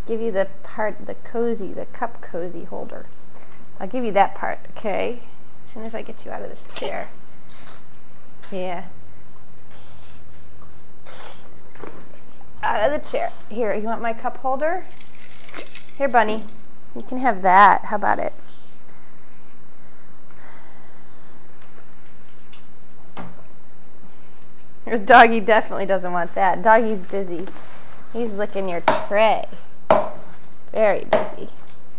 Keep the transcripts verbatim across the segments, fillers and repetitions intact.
give you the part, the cozy, the cup cozy holder. I'll give you that part, okay? As soon as I get you out of this chair. Yeah. Out of the chair. Here, you want my cup holder? Here, Bunny. You can have that. How about it? Doggy definitely doesn't want that. Doggy's busy. He's licking your tray. Very busy.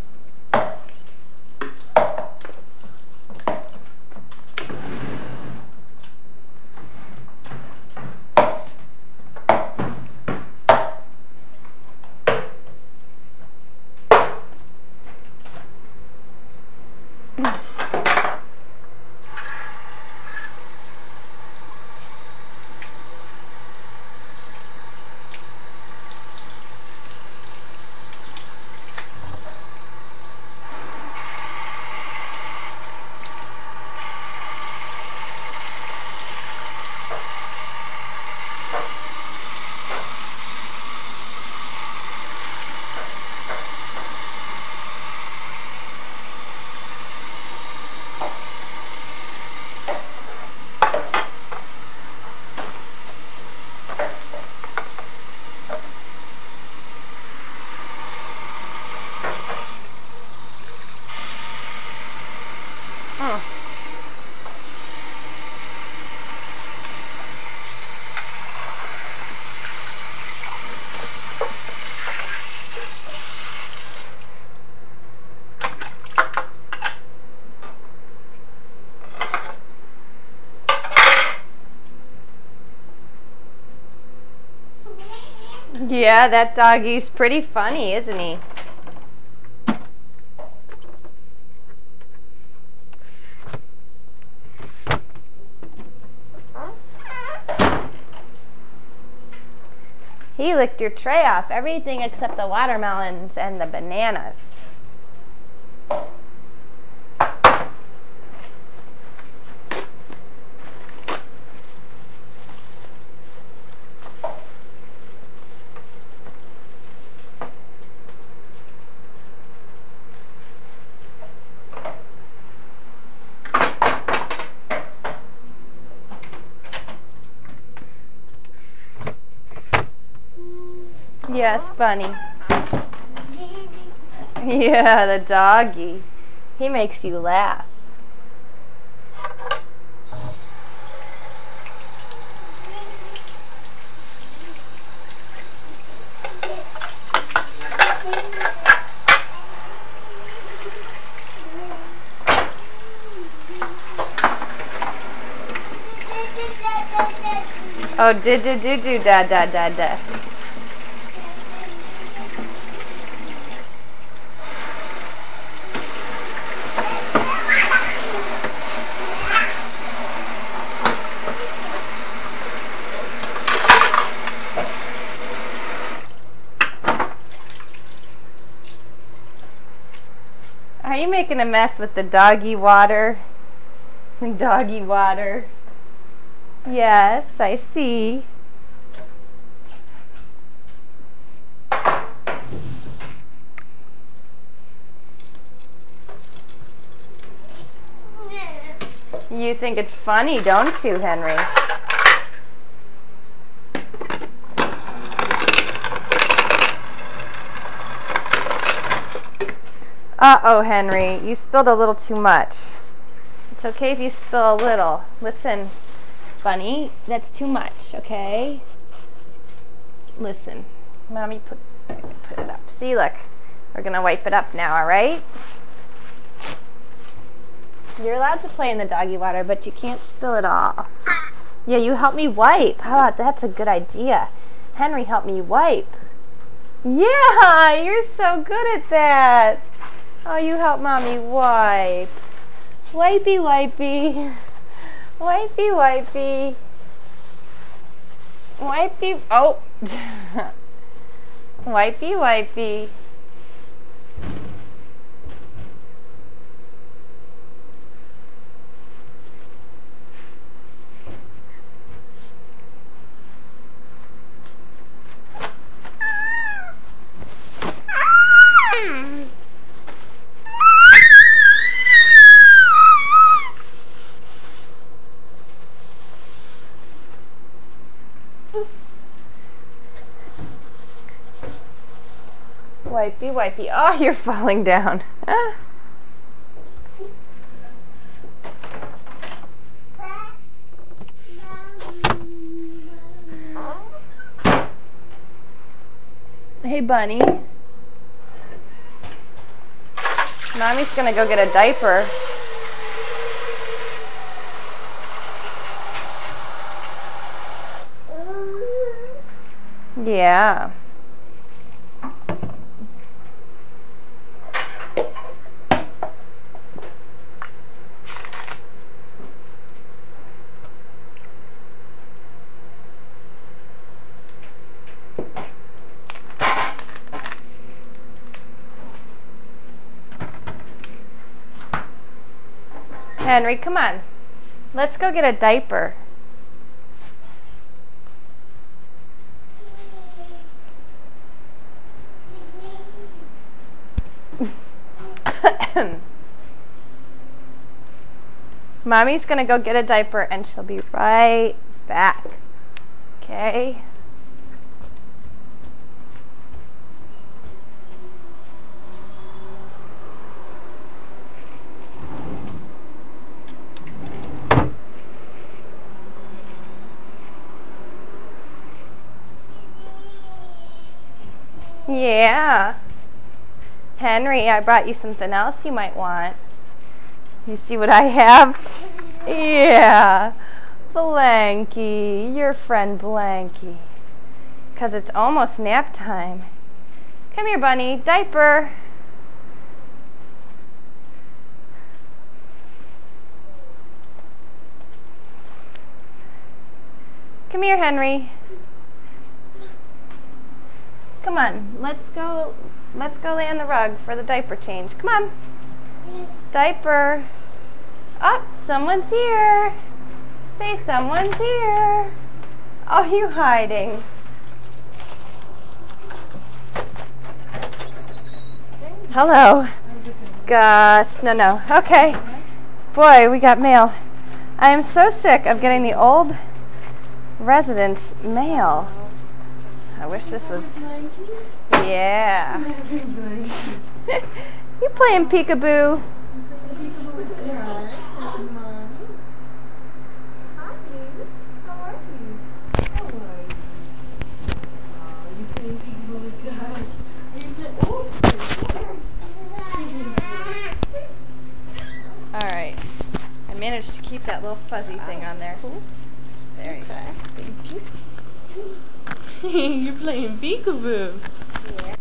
Yeah, that doggy's pretty funny, isn't he? He licked your tray off, everything except the watermelons and the bananas. Yes, Bunny. Yeah, the doggy. He makes you laugh. Oh, do do do do da da da da. Are you making a mess with the doggy water? Doggy water. Yes, I see. You think it's funny, don't you, Henry? Uh-oh, Henry, you spilled a little too much. It's okay if you spill a little. Listen, Bunny, that's too much, okay? Listen, Mommy put, put it up. See, look, we're gonna wipe it up now, all right? You're allowed to play in the doggy water, but you can't spill it all. Yeah, you help me wipe. How about that's a good idea. Henry, help me wipe. Yeah, you're so good at that. Oh, you help Mommy wipe. Wipey, wipey. Wipey, wipey. Wipey, oh. Wipey, wipey. Wipey, wipey. Oh, you're falling down. Hey, Bunny. Mommy's gonna go get a diaper. Yeah. Henry, come on. Let's go get a diaper. Mommy's gonna go get a diaper and she'll be right back. Okay? Yeah. Henry, I brought you something else you might want. You see what I have? Yeah. Blanky, your friend Blanky. Because it's almost nap time. Come here, Bunny. Diaper. Come here, Henry. Come on, let's go. Let's go lay on the rug for the diaper change. Come on. Diaper. Oh, someone's here. Say someone's here. Oh, you hiding. Hello. Gus. No, no. Okay. Boy, we got mail. I am so sick of getting the old residents' mail. I wish this was... Yeah. You playing peekaboo? Alright. I managed to keep that little fuzzy thing on there. There you go. Thank you. You're playing peekaboo. Yeah.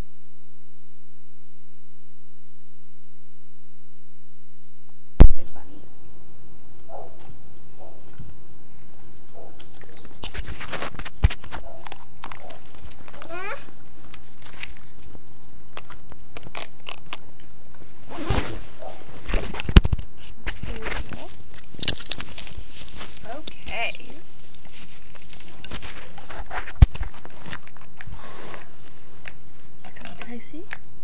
Good bunny. Okay. See?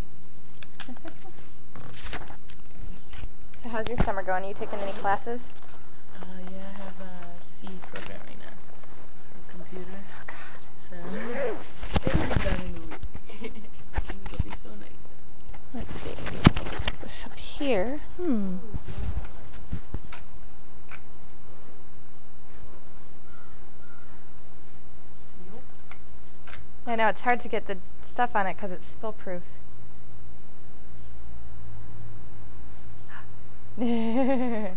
So how's your summer going? Are you taking any classes? Uh, yeah, I have a C program right now for computer. Oh God. So it's done in a week. It'll be so nice. Let's see. Let's stick this up here. Hmm. I know, it's hard to get the stuff on it because it's spill-proof. He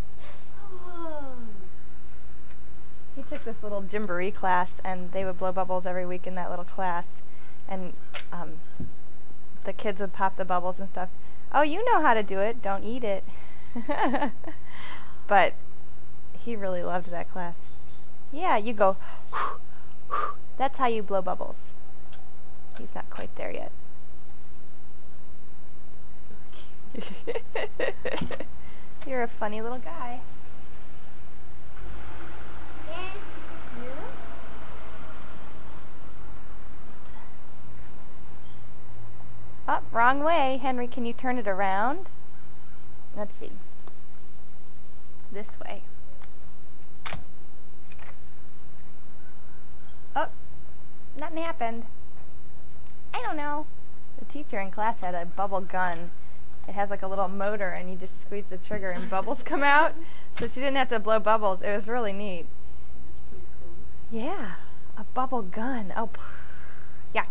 took this little Gymboree class, and they would blow bubbles every week in that little class. And um, the kids would pop the bubbles and stuff. Oh, you know how to do it. Don't eat it. But he really loved that class. Yeah, you go... That's how you blow bubbles. He's not quite there yet. You're a funny little guy. Oh, wrong way. Henry, can you turn it around? Let's see. This way. Oh, nothing happened. I don't know. teacher in class had a bubble gun. It has like a little motor and you just squeeze the trigger and bubbles come out. So she didn't have to blow bubbles. It was really neat. That's pretty cool. Yeah, a bubble gun. Oh, yuck.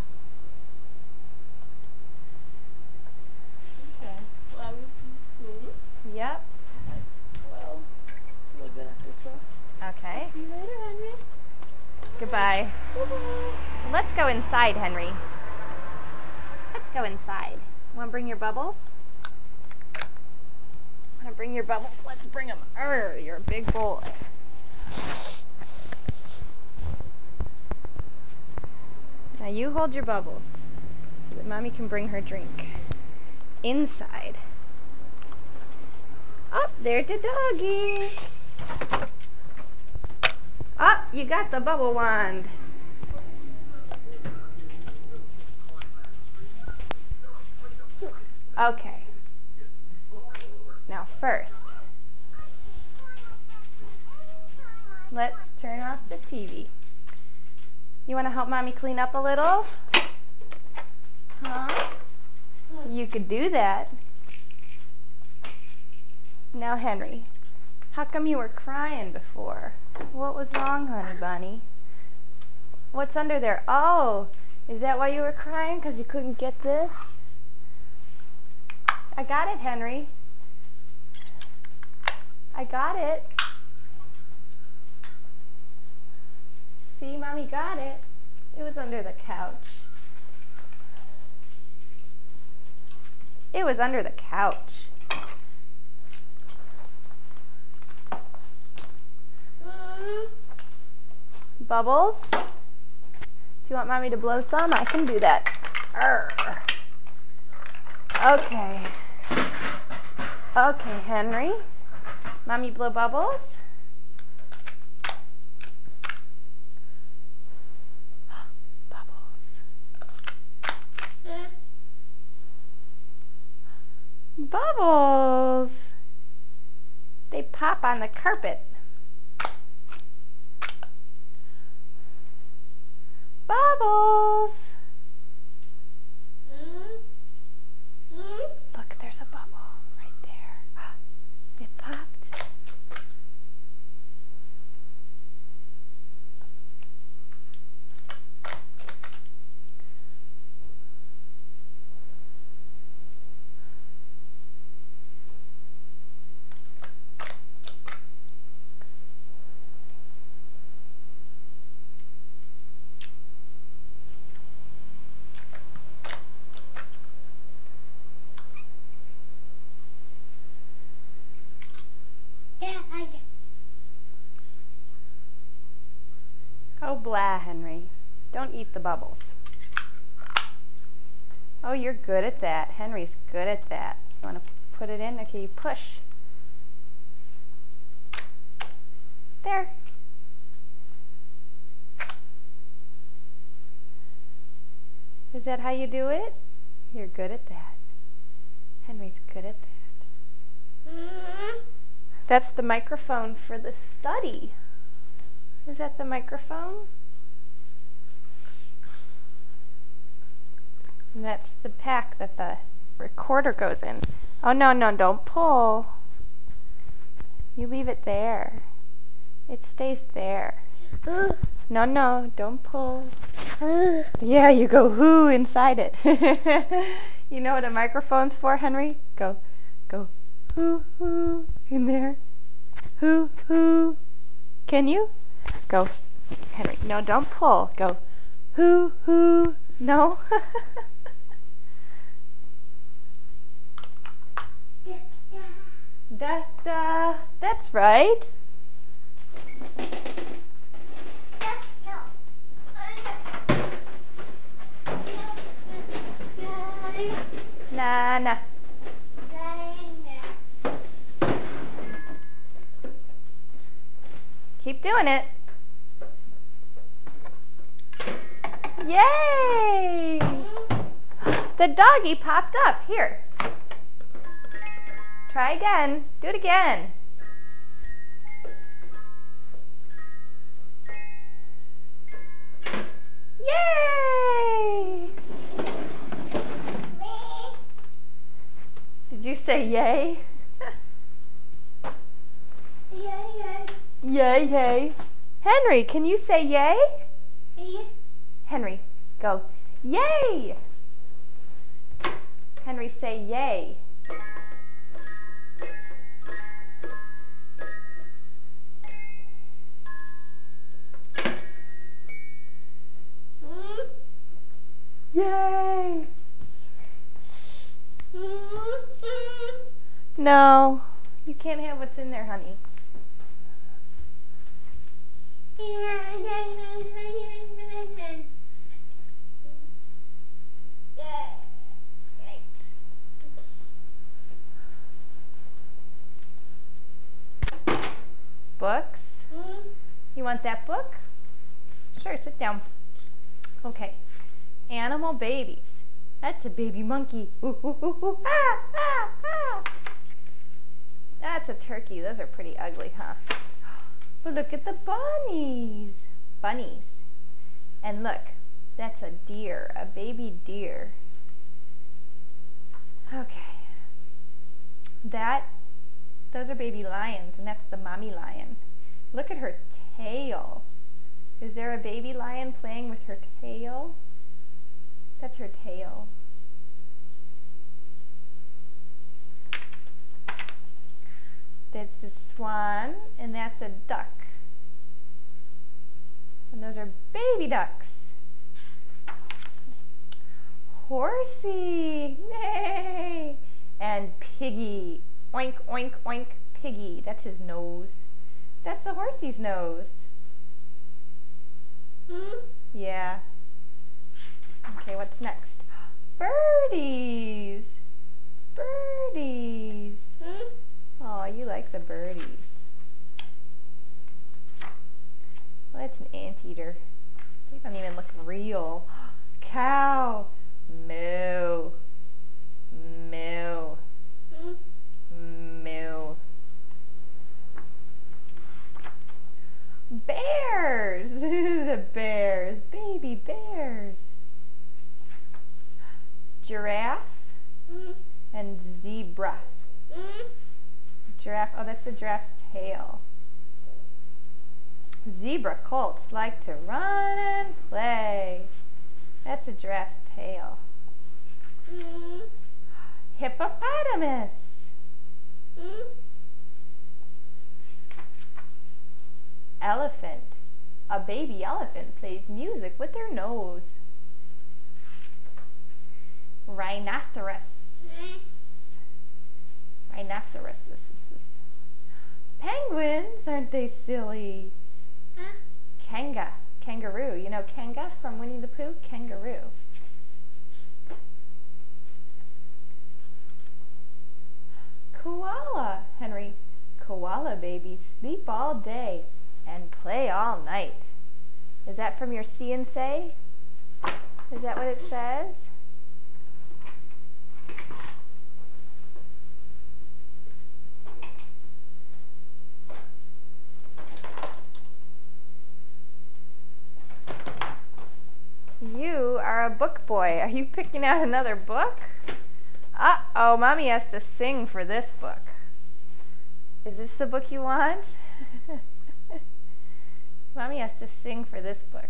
Okay. Well, I will see you soon. Yep. At twelve. A little bit after twelve. Okay. See you later, Henry. Goodbye. Bye-bye. Let's go inside, Henry. Let's go inside. Want to bring your bubbles? Want to bring your bubbles? Let's bring them. Arr, you're a big boy. Now you hold your bubbles so that Mommy can bring her drink inside. Oh, there's the doggy. Oh, you got the bubble wand. Okay. Now first, let's turn off the T V. You want to help Mommy clean up a little? Huh? You could do that. Now, Henry, how come you were crying before? What was wrong, honey bunny? What's under there? Oh, is that why you were crying? Because you couldn't get this? I got it, Henry. I got it. See, Mommy got it. It was under the couch. It was under the couch. Bubbles? Do you want Mommy to blow some? I can do that. Arr. Okay. Okay, Henry. Mommy blow bubbles? Bubbles! They pop on the carpet. Bubbles! Look, there's a bubble right there. It popped. Oh, blah, Henry. Don't eat the bubbles. Oh, you're good at that. Henry's good at that. You want to put it in? Okay, you push. There. Is that how you do it? You're good at that. Henry's good at that. That's the microphone for the study. Is that the microphone? And that's the pack that the recorder goes in. Oh, no, no, don't pull. You leave it there. It stays there. No, no, don't pull. Yeah, you go whoo inside it. You know what a microphone's for, Henry? Go, go whoo, whoo in there. Whoo, whoo. Can you? Go, Henry. No, don't pull. Go, hoo, hoo. No. Da, da. That's right. Na, na. Keep doing it. Yay! The doggy popped up. Here. Try again. Do it again. Yay! say yay? Yay, yay. Yay, yay. Henry, can you say yay? Yay. Henry, go. Yay! Henry, say yay. Mm. Yay! Mm. No, you can't have what's in there, honey. Books? You want that book? Sure, sit down. Okay. Animal babies. That's a baby monkey. Ooh, ooh, ooh, ooh. Ah, ah, ah. That's a turkey. Those are pretty ugly, huh? But look at the bunnies. Bunnies. And look, that's a deer, a baby deer. Okay. That, those are baby lions, and that's the mommy lion. Look at her tail. Is there a baby lion playing with her tail? That's her tail. That's a swan, and that's a duck. And those are baby ducks. Horsey, nay! And piggy, oink, oink, oink, piggy. That's his nose. That's the horsey's nose. Yeah. Okay, what's next? Birdies! Birdies! Oh, you like the birdies. Well, that's an anteater. They don't even look real. Cow! Moo! Moo! Moo! Bears! The bears! Baby bears! Giraffe and zebra. Giraffe, oh, that's the giraffe's tail. Zebra colts like to run and play. That's a giraffe's tail. Hippopotamus. Elephant. A baby elephant plays music with their nose. Rhinoceros. Rhinoceroses. Penguins, aren't they silly? Kanga. Kangaroo. You know Kanga from Winnie the Pooh? Kangaroo. Koala. Henry. Koala babies sleep all day and play all night. Is that from your See and Say? Is that what it says? You are a book boy. Are you picking out another book? Uh-oh, Mommy has to sing for this book. Is this the book you want? Mommy has to sing for this book.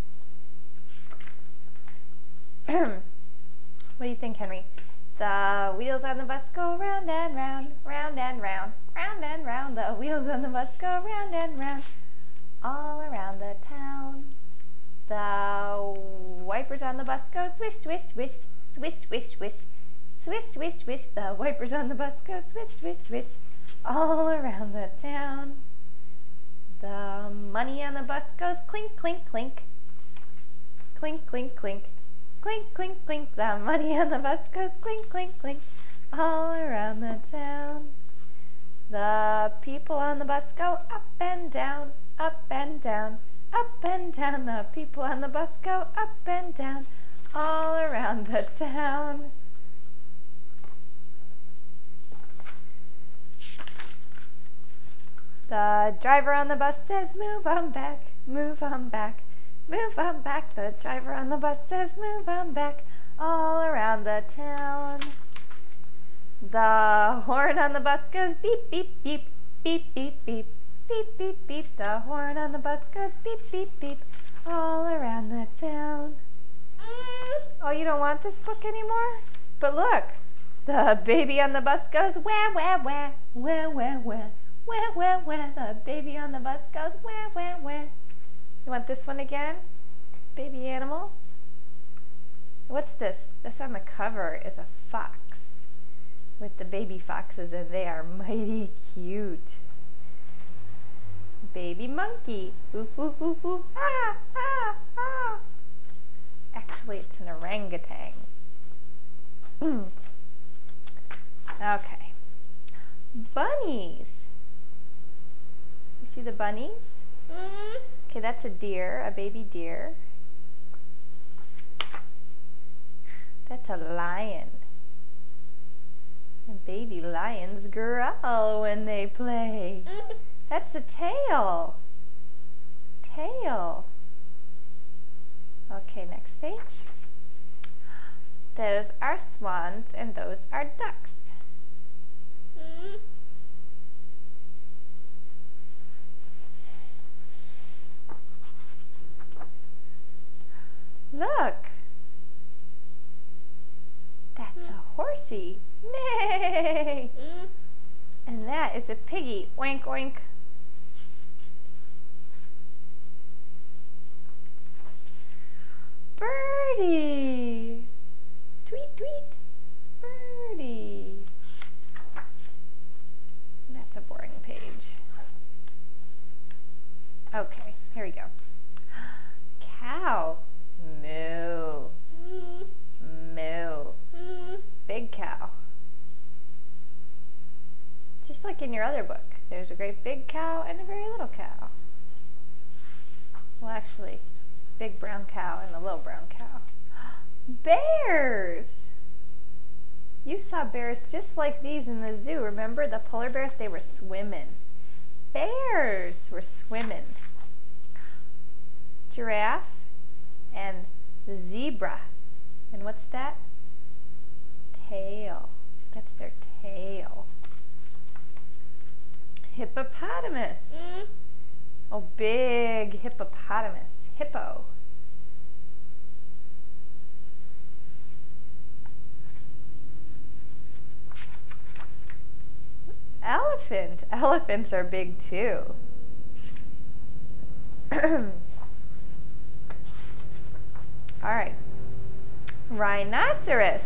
What do you think, Henry? The wheels on the bus go round and round, round and round, round and round. The wheels on the bus go round and round, all around the town. The wipers on the bus go swish, swish, swish, swish, swish, swish, swish, swish, swish. The wipers on the bus go swish, swish, swish, all around the town. The money on the bus goes clink, clink, clink, clink, clink, clink, clink, clink, clink. The money on the bus goes clink, clink, clink, all around the town. The people on the bus go up and down, up and down, up and down. The people on the bus go up and down, all around the town. The driver on the bus says, move on back, move on back, move on back. The driver on the bus says, move on back, all around the town. The horn on the bus goes beep, beep, beep, beep, beep, beep, beep, beep, beep. The horn on the bus goes beep, beep, beep, all around the town. Oh, you don't want this book anymore? But look, the baby on the bus goes wah, wah, wah, wah, wah, wah, wah, wah, wah. The baby on the bus goes wah, wah, wah. You want this one again? Baby animals? What's this? This on the cover is a fox with the baby foxes, and they are mighty cute. Baby monkey. Ooh, ooh, ooh, ooh. Ah, ah, ah. Actually, it's an orangutan. Okay. Bunnies. You see the bunnies? Okay, that's a deer, a baby deer. That's a lion. And baby lions growl when they play. That's the tail. Tail. Okay, next page. Those are swans and those are ducks. Look. That's a horsey. Nay. And that is a piggy. Oink, oink. Birdie. Tweet, tweet. Birdie. That's a boring page. Okay, here we go. Cow. Moo. Moo. Big cow. Just like in your other book, there's a great big cow and a very little cow. Well, actually, big brown cow and a little brown cow. Bears! You saw bears just like these in the zoo. Remember the polar bears? They were swimming. Bears were swimming. Giraffe and the zebra. And what's that? Tail. That's their tail. Hippopotamus. Oh, big hippopotamus. Hippo. Elephant. Elephants are big too. All right. Rhinoceros.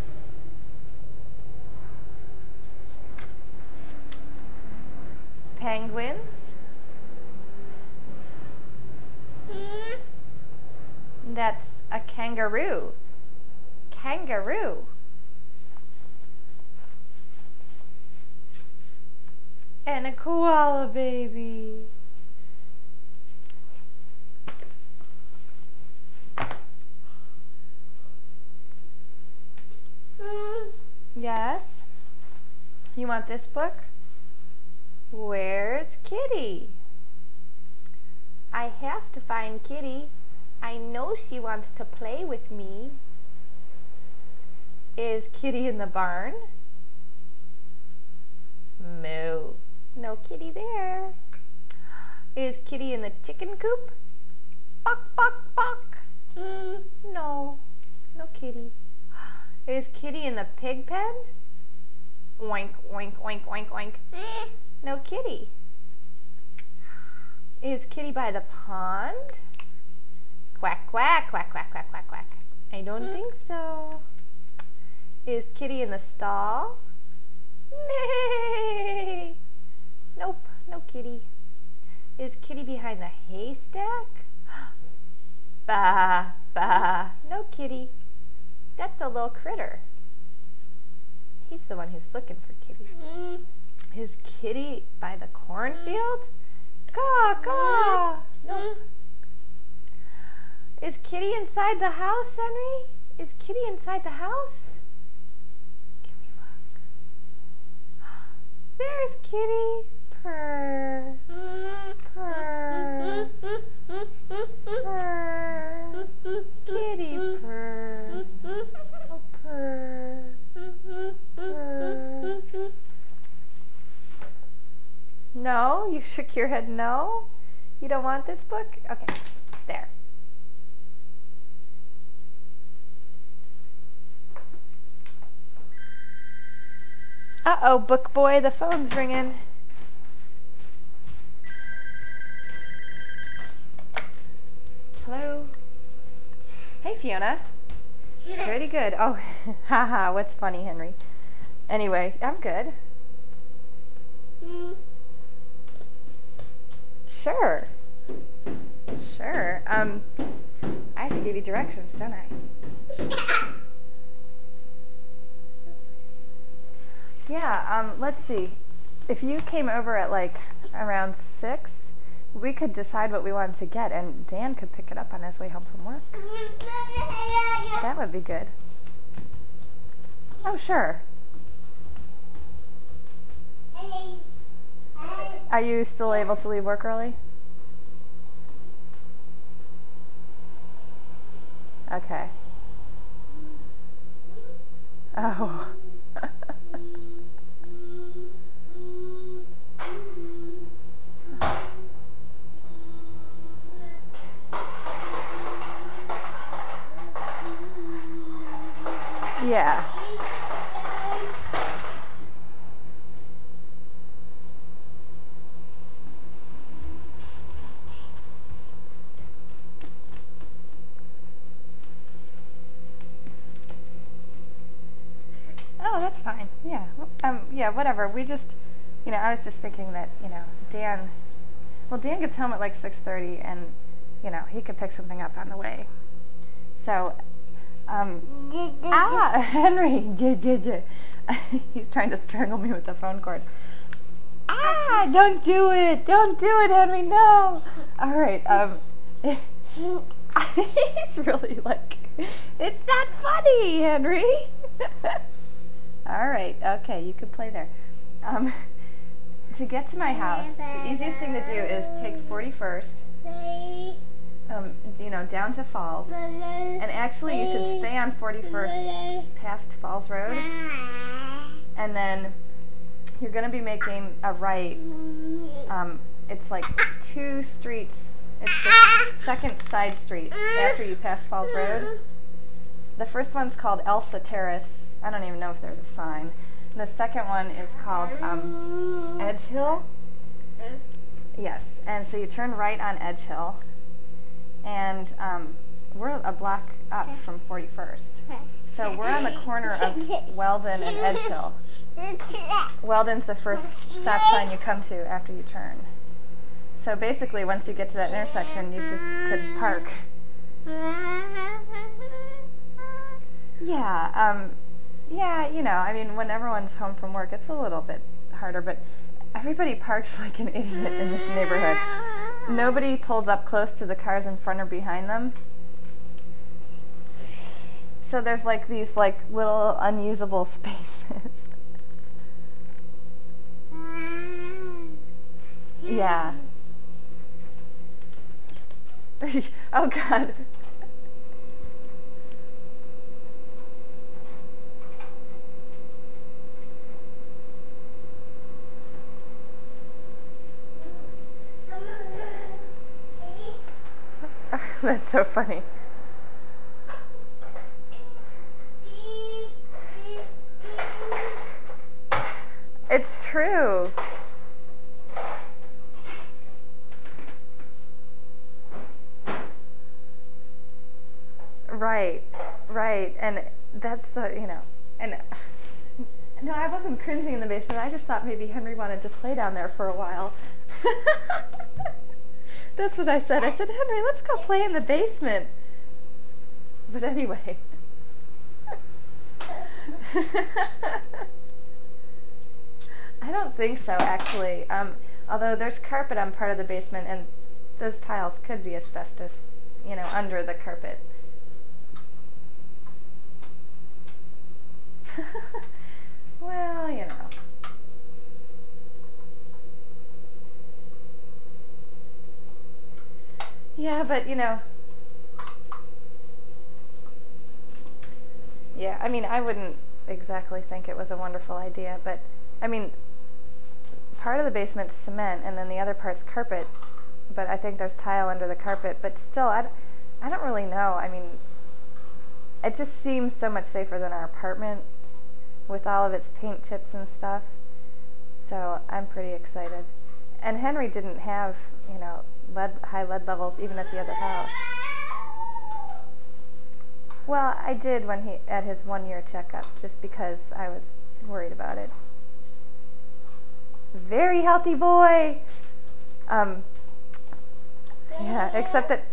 Penguins. That's a kangaroo. Kangaroo. And a koala baby. Yes? You want this book? Where's Kitty? I have to find Kitty. I know she wants to play with me. Is Kitty in the barn? Moo. No kitty there. Is Kitty in the chicken coop? Buck, buck, buck. No. No kitty. Is Kitty in the pig pen? Oink, oink, oink, oink, oink. No kitty. Is Kitty by the pond? Quack, quack, quack, quack, quack, quack, quack. I don't think so. Is Kitty in the stall? Nay. Nope, no kitty. Is Kitty behind the haystack? Bah, bah, no kitty. That's a little critter. He's the one who's looking for Kitty. Is Kitty by the cornfield? Caw, caw. Nope. Is Kitty inside the house, Henry? Is Kitty inside the house? Give me a look. There's Kitty. Purr. Purr. Purr. Kitty purr. Oh, purr. Purr. shook your head no? You don't want this book? Okay, there. Uh-oh, book boy, the phone's ringing. Hello? Hey, Fiona. Pretty good. Oh, haha, what's funny, Henry? Anyway, I'm good. Sure. Sure. Um, I have to give you directions, don't I? Yeah, um, let's see. If you came over at like around six, we could decide what we wanted to get, and Dan could pick it up on his way home from work. That would be good. Oh, sure. Are you still able to leave work early? Okay. Oh. Yeah. Oh, that's fine. Yeah. Um, yeah, whatever. We just, you know, I was just thinking that, you know, Dan, well, Dan gets home at like six thirty, and, you know, he could pick something up on the way. So, um, ah, Henry, j, j, j. He's trying to strangle me with the phone cord. Ah, don't do it. Don't do it, Henry. No. All right. Um, he's really like, it's not funny, Henry. All right. Okay, you can play there. Um, to get to my house, the easiest thing to do is take forty-first, um, you know, down to Falls. And actually, you should stay on forty-first past Falls Road. And then you're going to be making a right. Um, it's like two streets. It's the second side street after you pass Falls Road. The first one's called Elsa Terrace. I don't even know if there's a sign. And the second one is called um, Edge Hill. Yes, and so you turn right on Edge Hill. And um, we're a block up from forty-first. So we're on the corner of Weldon and Edge Hill. Weldon's the first stop sign you come to after you turn. So basically, once you get to that intersection, you just could park. Yeah, um, yeah, you know, I mean, when everyone's home from work, it's a little bit harder, but everybody parks like an idiot in this neighborhood. Nobody pulls up close to the cars in front or behind them. So there's like these like little unusable spaces. Yeah. Oh God. That's so funny. It's true. Right, right, and that's the, you know, and no, I wasn't cringing in the basement. I just thought maybe Henry wanted to play down there for a while. That's what I said. I said, Henry, let's go play in the basement. But anyway. I don't think so, actually. Um, although there's carpet on part of the basement, and those tiles could be asbestos, you know, under the carpet. Well, you know. Yeah, but, you know. Yeah, I mean, I wouldn't exactly think it was a wonderful idea, but, I mean, part of the basement's cement and then the other part's carpet, but I think there's tile under the carpet. But still, I, I don't really know. I mean, it just seems so much safer than our apartment with all of its paint chips and stuff. So I'm pretty excited. And Henry didn't have, you know, lead, high lead levels even at the other house. Well, I did when he at his one-year checkup, just because I was worried about it. Very healthy boy. Um. Yeah, except that.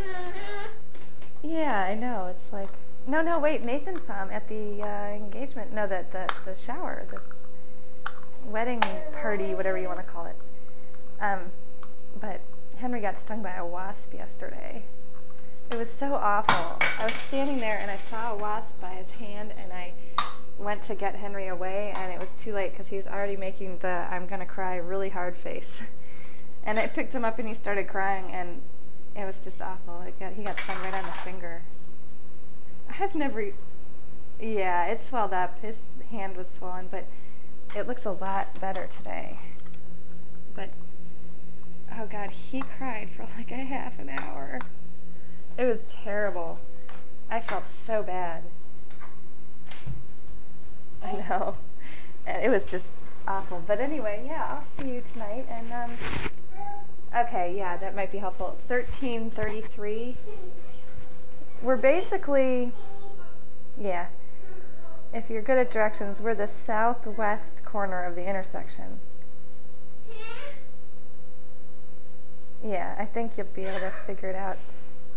Yeah, I know. It's like no, no. Wait, Nathan saw him at the uh, engagement. No, the the the shower, the wedding party, whatever you want to call it. Um, but Henry got stung by a wasp yesterday. It was so awful. I was standing there and I saw a wasp by his hand, and I went to get Henry away, and it was too late because he was already making the I'm gonna cry really hard face. And I picked him up and he started crying, and it was just awful. It got, he got stung right on the finger. I've never, yeah, it swelled up. His hand was swollen, but it looks a lot better today. But, oh God, he cried for like a half an hour. It was terrible. I felt so bad. I know. And it was just awful. But anyway, yeah, I'll see you tonight. And, um, okay, yeah, that might be helpful. thirteen thirty-three. We're basically, yeah, if you're good at directions, we're the southwest corner of the intersection. Yeah, I think you'll be able to figure it out.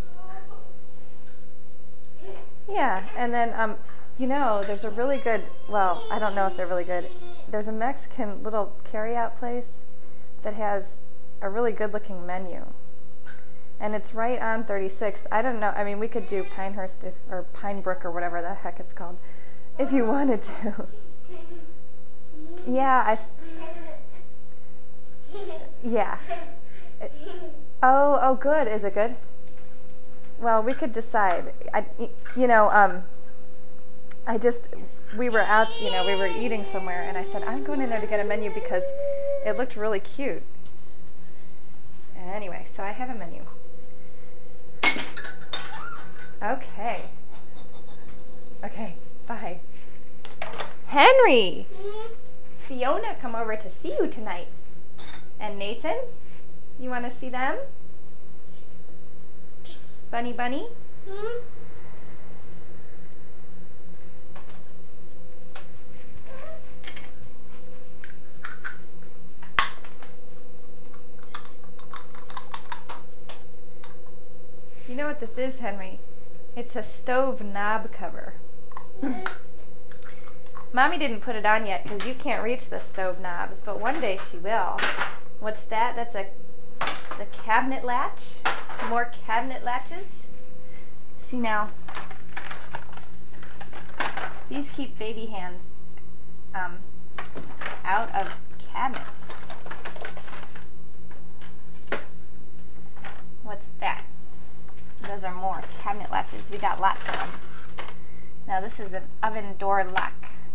Yeah, and then, um, you know, there's a really good, well, I don't know if they're really good. There's a Mexican little carry-out place that has a really good-looking menu. And it's right on thirty-sixth. I don't know, I mean, we could do Pinehurst if, or Pinebrook or whatever the heck it's called, if you wanted to. Yeah, I, s- yeah. It, oh, oh, good. Is it good? Well, we could decide. I, you know, um, I just, we were out, you know, we were eating somewhere, and I said, I'm going in there to get a menu because it looked really cute. Anyway, so I have a menu. Okay. Okay, bye. Henry! Fiona come over to see you tonight. And Nathan, you want to see them? Bunny Bunny? You know what this is, Henry? It's a stove knob cover. Mommy didn't put it on yet because you can't reach the stove knobs, but one day she will. What's that? That's a the cabinet latch. More cabinet latches. See now, these keep baby hands um, out of cabinets. What's that? Those are more cabinet latches. We got lots of them. Now this is an oven door lock.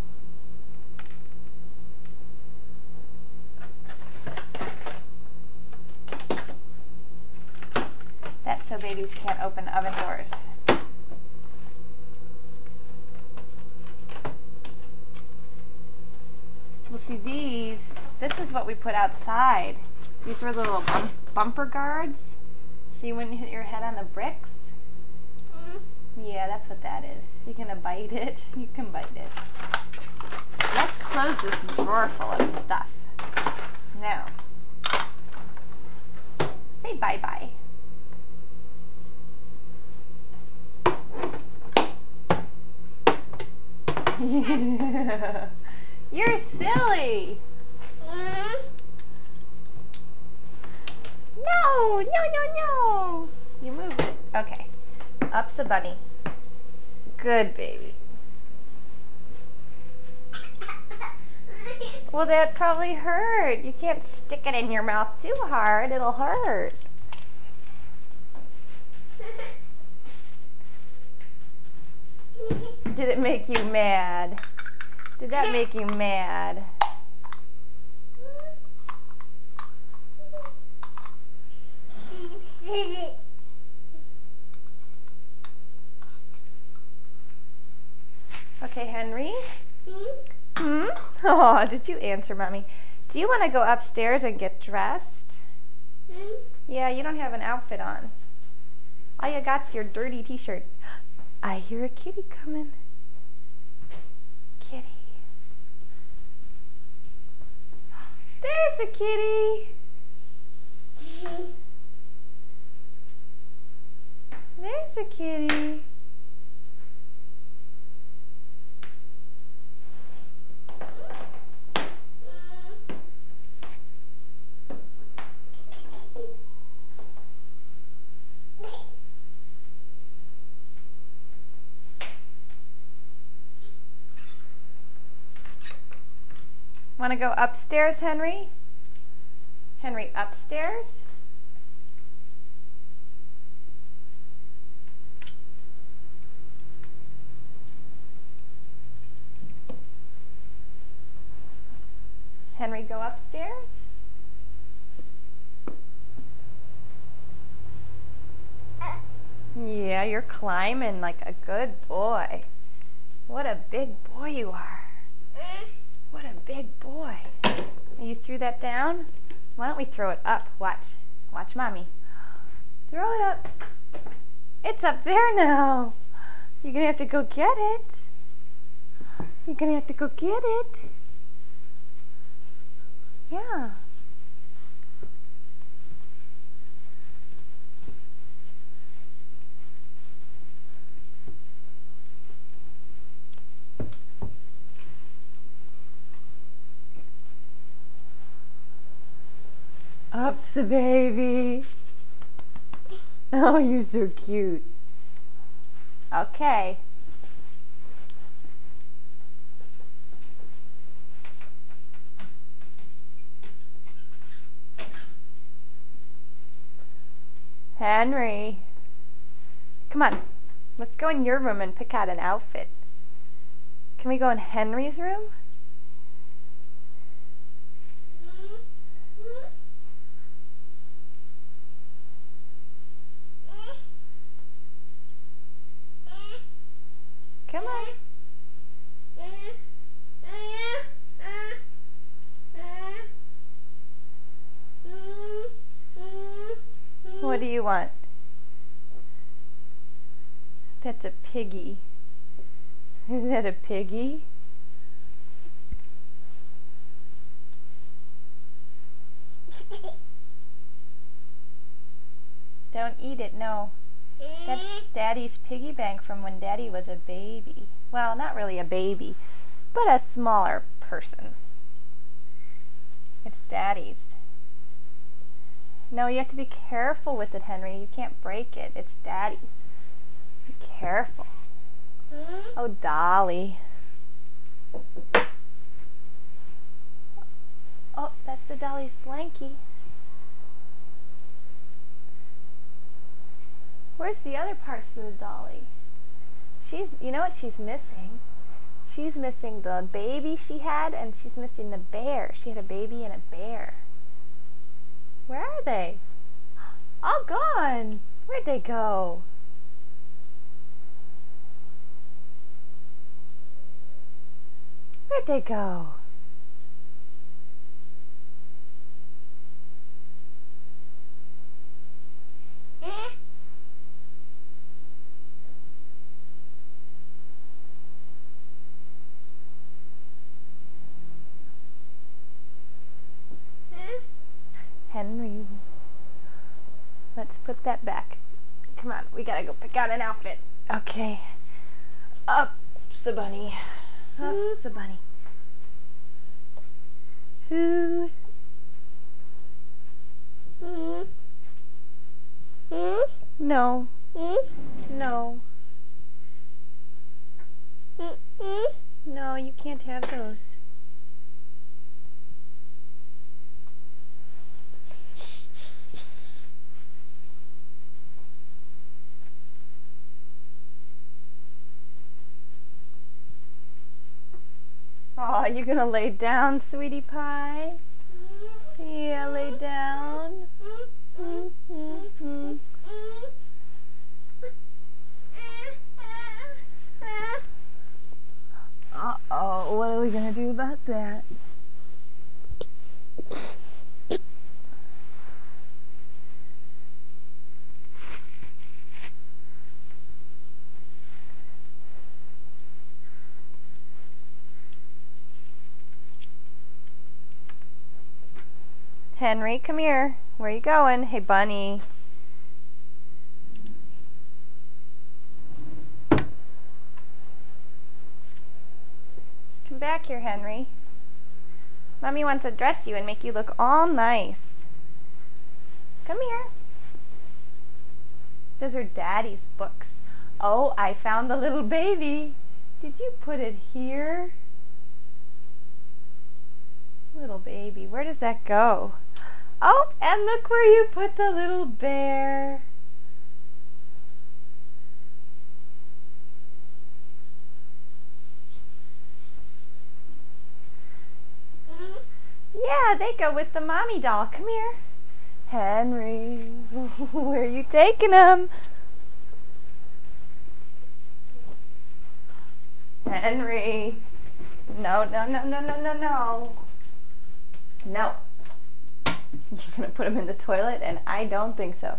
That's so babies can't open oven doors. Well, see these, this is what we put outside. These were the little bum bumper guards. See when you hit your head on the bricks? Yeah, that's what that is. You're gonna bite it. You can bite it. Let's close this drawer full of stuff. Now, say bye-bye. You're silly. No, no, no, no. You moved it. Okay. Up's a bunny. Good baby. Well, that probably hurt. You can't stick it in your mouth too hard. It'll hurt. Did it make you mad? Did that make you mad? Okay, Henry? Hmm? Oh, did you answer, Mommy? Do you want to go upstairs and get dressed? Yeah, you don't have an outfit on. All you got's your dirty t-shirt. I hear a kitty coming. Kitty. There's a kitty. There's a kitty. Want to go upstairs, Henry? Henry, upstairs? Henry, go upstairs? Yeah, you're climbing like a good boy. What a big boy you are. What a big boy. You threw that down? Why don't we throw it up? Watch. Watch Mommy. Throw it up. It's up there now. You're going to have to go get it. You're going to have to go get it. Yeah. Ups, baby. Oh, you're so cute. Okay. Henry. Come on. Let's go in your room and pick out an outfit. Can we go in Henry's room? Come on. What do you want? That's a piggy. Is that a piggy? Don't eat it, no. That's Daddy's piggy bank from when Daddy was a baby. Well, not really a baby, but a smaller person. It's Daddy's. No, you have to be careful with it, Henry. You can't break it. It's Daddy's. Be careful. Oh, Dolly. Oh, that's the Dolly's blankie. Where's the other parts of the dolly? She's, you know what she's missing? She's missing the baby she had, and she's missing the bear. She had a baby and a bear. Where are they? All gone. Where'd they go? Where'd they go? Henry, let's put that back. Come on, we gotta go pick out an outfit. Okay. Up, the bunny. Up, the bunny. Who? No. No. No, you can't have those. Oh, you gonna lay down, sweetie pie? Yeah, lay down. Mm-hmm. Uh-oh, what are we gonna do about that? Henry, come here. Where are you going? Hey, bunny. Come back here, Henry. Mommy wants to dress you and make you look all nice. Come here. Those are Daddy's books. Oh, I found the little baby. Did you put it here? Little baby, where does that go? Oh, and look where you put the little bear. Yeah, they go with the mommy doll. Come here. Henry, where are you taking him? Henry. No, no, no, no, no, no, no. No. You're going to put him in the toilet? And I don't think so.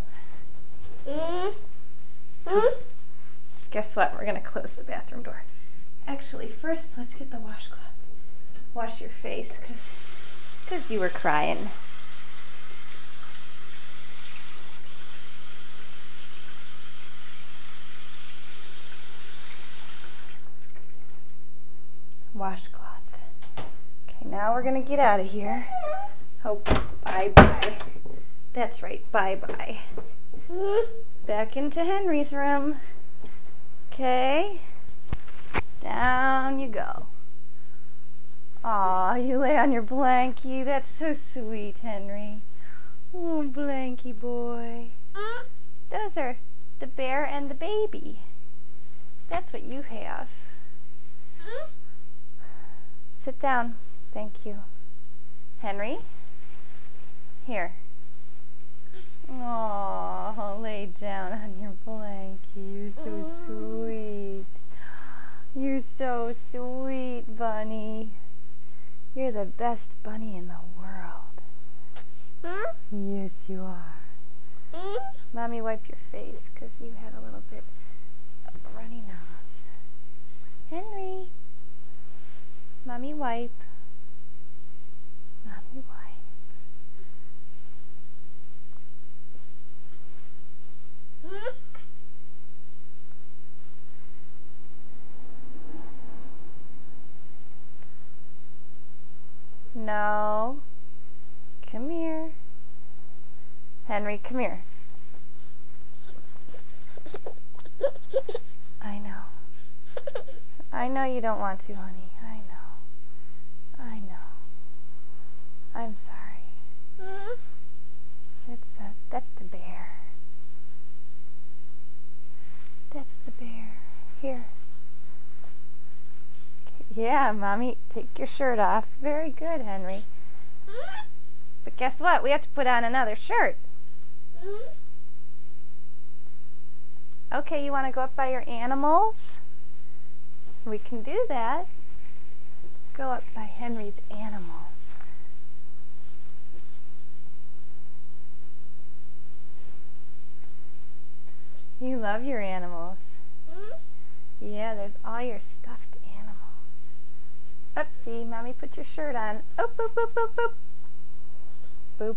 Guess what? We're going to close the bathroom door. Actually, first, let's get the washcloth. Wash your face, because because you were crying. Washcloth. Okay, now we're going to get out of here. Oh, bye-bye. That's right, bye-bye. Back into Henry's room. Okay. Down you go. Aw, you lay on your blankie. That's so sweet, Henry. Oh, blankie boy. Those are the bear and the baby. That's what you have. Sit down. Thank you. Henry? Here. Oh, lay down on your blankie. You're so sweet. You're so sweet, bunny. You're the best bunny in the world. Yes, you are. Mommy, wipe your face because you had a little bit of a runny nose. Henry. Mommy, wipe. Mommy, wipe. No. Come here. Henry, come here. I know. I know you don't want to, honey. I know. I know. I'm sorry. That's uh, that's the bear. That's the bear. Here. Yeah, Mommy, take your shirt off. Very good, Henry. But guess what? We have to put on another shirt. Okay, you want to go up by your animals? We can do that. Go up by Henry's animals. You love your animals. Yeah, there's all your stuffed animals. Oopsie, Mommy, put your shirt on. Oop, boop, boop, boop, boop. Boop.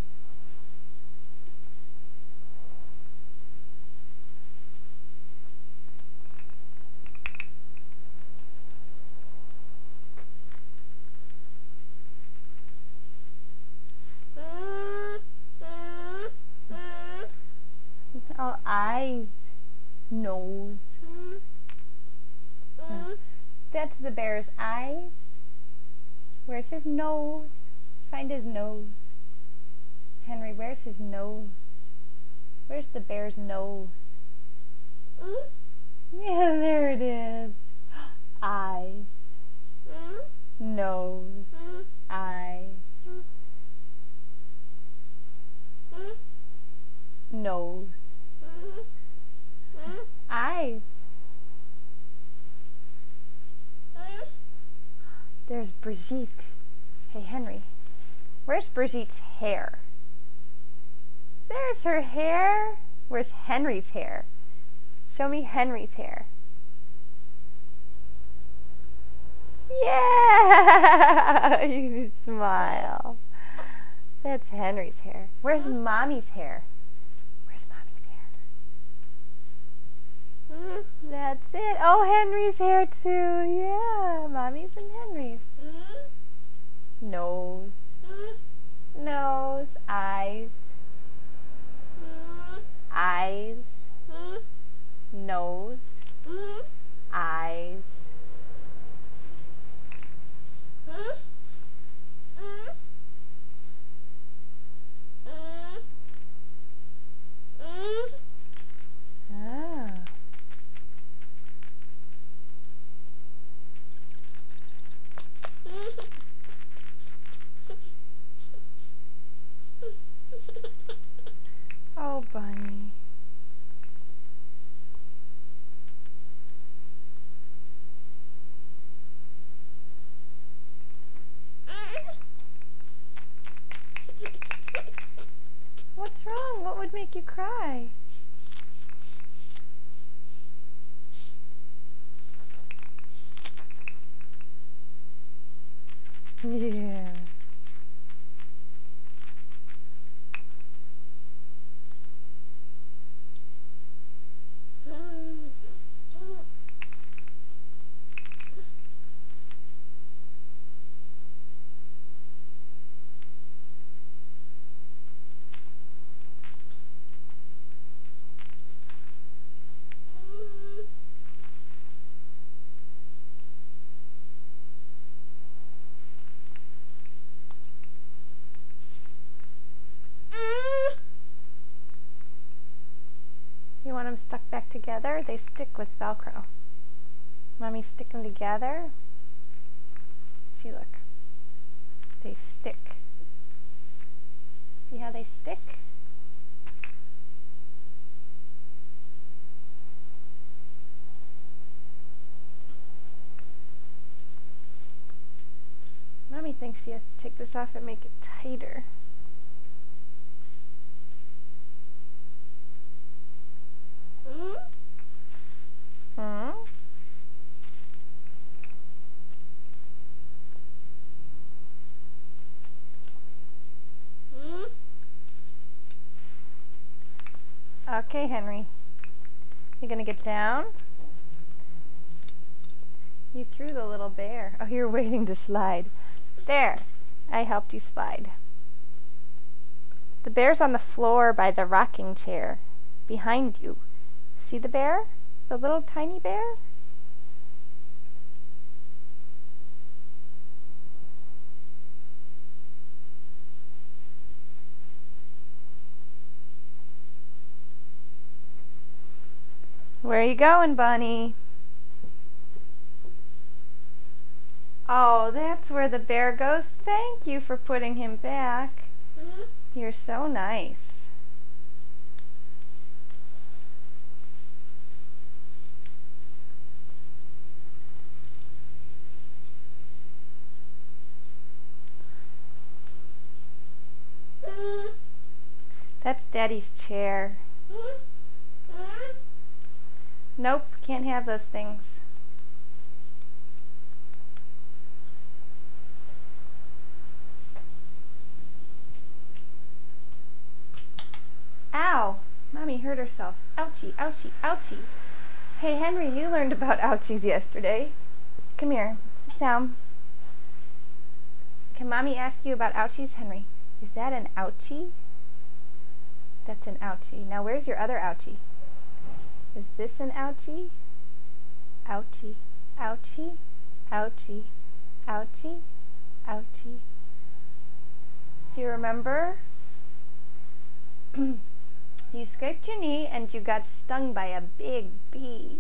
Oh, eyes. Nose. Huh. That's the bear's eyes. Where's his nose? Find his nose. Henry, where's his nose? Where's the bear's nose? Yeah, there it is. Eyes. Nose. Eyes. Nose. Eyes. Where's Brigitte? Hey, Henry. Where's Brigitte's hair? There's her hair. Where's Henry's hair? Show me Henry's hair. Yeah! You smile. That's Henry's hair. Where's Mommy's hair? Where's Mommy's hair? That's it. Oh, Henry's hair too. Yeah, Mommy's and Henry's. Nose. Nose. Eyes. Eyes. Nose. Eyes. Ah. Oh, Bunny. What's wrong? What would make you cry? Yeah. You want them stuck back together? They stick with Velcro. Mommy, stick them together. See, look. They stick. See how they stick? Mommy thinks she has to take this off and make it tighter. Hmm? Okay, Henry. You gonna get down? You threw the little bear. Oh, you're waiting to slide. There. I helped you slide. The bear's on the floor by the rocking chair. Behind you. See the bear? The little tiny bear? Where are you going, Bunny? Oh, that's where the bear goes. Thank you for putting him back. You're so nice. That's Daddy's chair. Nope, can't have those things. Ow! Mommy hurt herself. Ouchie, ouchie, ouchie. Hey, Henry, you learned about ouchies yesterday. Come here, sit down. Can Mommy ask you about ouchies, Henry? Is that an ouchie? That's an ouchie. Now where's your other ouchie? Is this an ouchie? Ouchie, ouchie, ouchie, ouchie, ouchie. Do you remember? You scraped your knee and you got stung by a big bee.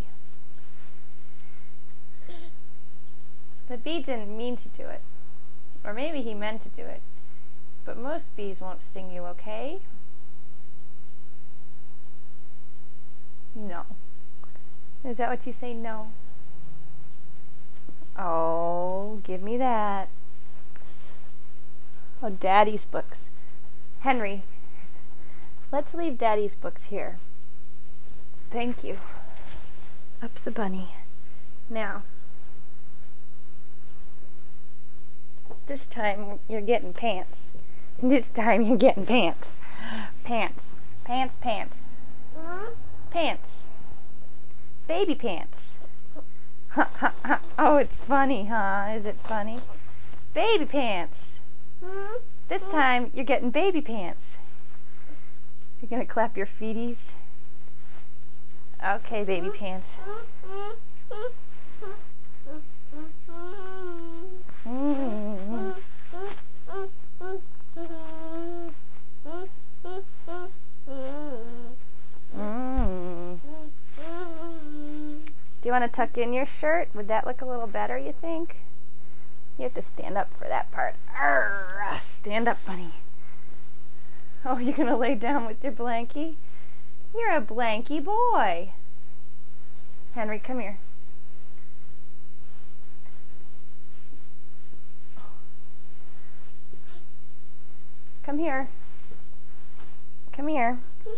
The bee didn't mean to do it. Or maybe he meant to do it. But most bees won't sting you, okay? No. Is that what you say? No. Oh, give give me that. Oh, Daddy's books. Henry, let's leave Daddy's books here. Thank you. Up's a bunny. Now, this time you're getting pants. This time you're getting pants. Pants. Pants, pants. Pants. Baby pants. Oh, it's funny, huh? Is it funny? Baby pants. This time you're getting baby pants. You're gonna clap your feeties. Okay, baby pants. Mm. Mm. Do you want to tuck in your shirt? Would that look a little better, you think? You have to stand up for that part. Arrgh, stand up, bunny. Oh, you're going to lay down with your blankie? You're a blankie boy. Henry, come here. Come here. Come here.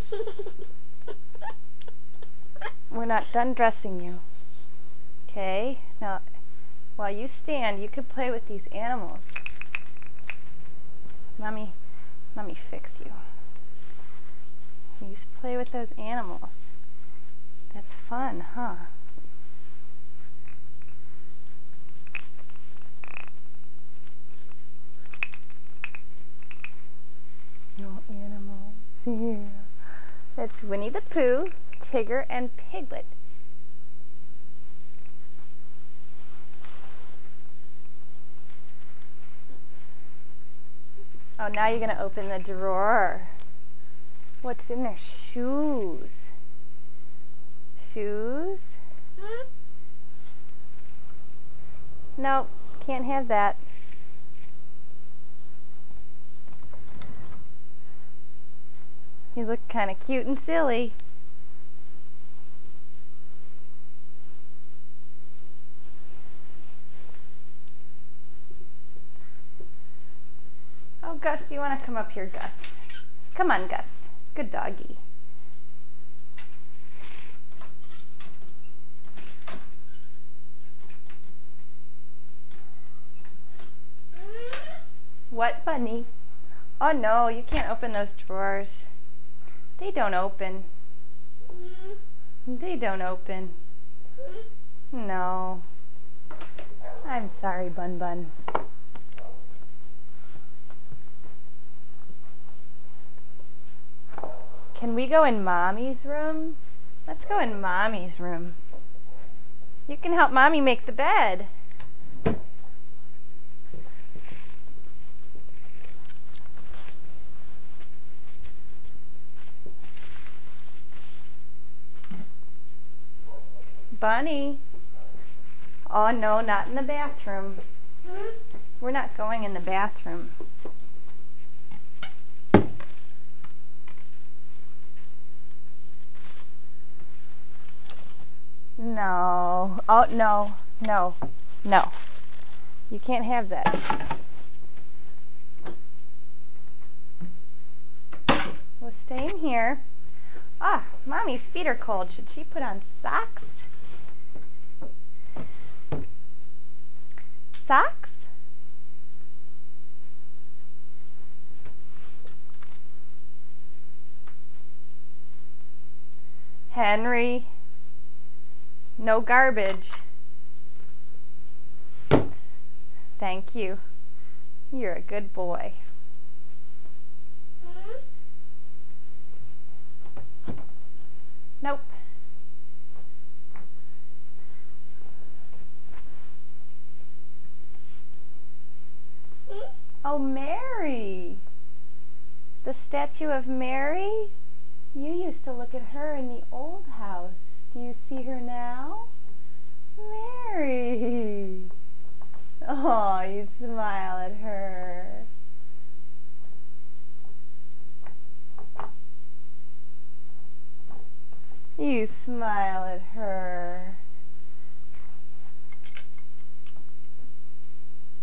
We're not done dressing you. Okay? Now, while you stand, you could play with these animals. Mommy, Mommy fix you. You just play with those animals. That's fun, huh? No animals here. That's Winnie the Pooh, Tigger, and Piglet. Oh, now you're going to open the drawer. What's in there? Shoes. Shoes? Nope, can't have that. You look kind of cute and silly. Oh, Gus, you want to come up here, Gus? Come on, Gus. Good doggy. What, bunny? Oh, no, you can't open those drawers. They don't open. They don't open. No. I'm sorry, Bun Bun. Can we go in Mommy's room? Let's go in Mommy's room. You can help Mommy make the bed. Bunny. Oh no, not in the bathroom. We're not going in the bathroom. No. Oh, no. No. No. You can't have that. We'll stay in here. Ah, Mommy's feet are cold. Should she put on socks? Socks? Henry. No garbage. Thank you. You're a good boy. Nope. Oh, Mary. The statue of Mary? You used to look at her in the old house. Do you see her now? Mary. Oh, you smile at her. You smile at her.